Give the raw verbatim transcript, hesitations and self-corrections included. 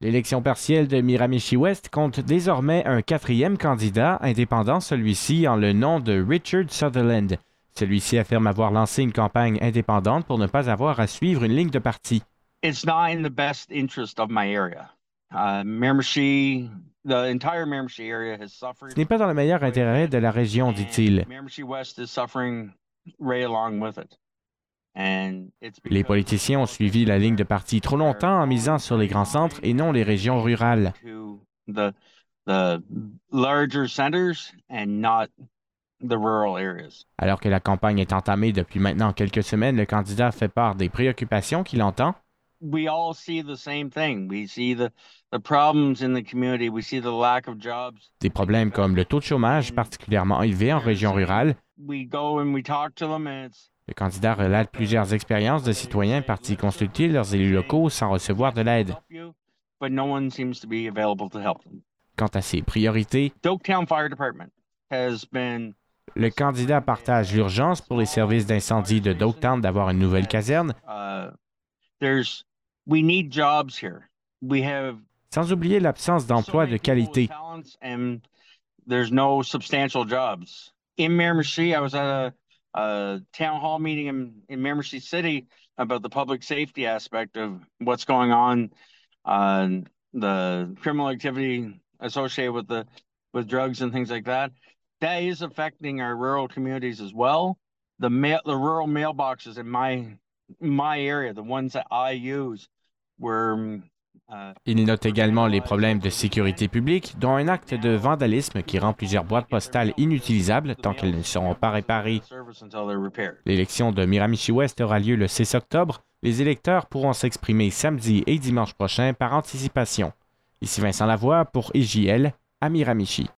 L'élection partielle de Miramichi-Ouest compte désormais un quatrième candidat, indépendant celui-ci en le nom de Richard Sutherland. Celui-ci affirme avoir lancé une campagne indépendante pour ne pas avoir à suivre une ligne de parti. It's not in the best interest of my area. Uh, Miramichi, the entire Miramichi area has suffered. Ce n'est pas dans le meilleur intérêt de la région, dit-il. Miramichi-West is suffering right along with it. Les politiciens ont suivi la ligne de parti trop longtemps en misant sur les grands centres et non les régions rurales. Alors que la campagne est entamée depuis maintenant quelques semaines, le candidat fait part des préoccupations qu'il entend. Des problèmes comme le taux de chômage particulièrement élevé en région rurale. Le candidat relate plusieurs expériences de citoyens partis consulter leurs élus locaux sans recevoir de l'aide. Quant à ses priorités, le candidat partage l'urgence pour les services d'incendie de Doketown d'avoir une nouvelle caserne, sans oublier l'absence d'emplois de qualité. A town hall meeting in, in Miramichi City about the public safety aspect of what's going on, uh, the criminal activity associated with the with drugs and things like that. That is affecting our rural communities as well. The mail, the rural mailboxes in my my area, the ones that I use, were. Il note également les problèmes de sécurité publique, dont un acte de vandalisme qui rend plusieurs boîtes postales inutilisables tant qu'elles ne seront pas réparées. L'élection de Miramichi-Ouest aura lieu le six octobre. Les électeurs pourront s'exprimer samedi et dimanche prochain par anticipation. Ici Vincent Lavoie pour I J L à Miramichi.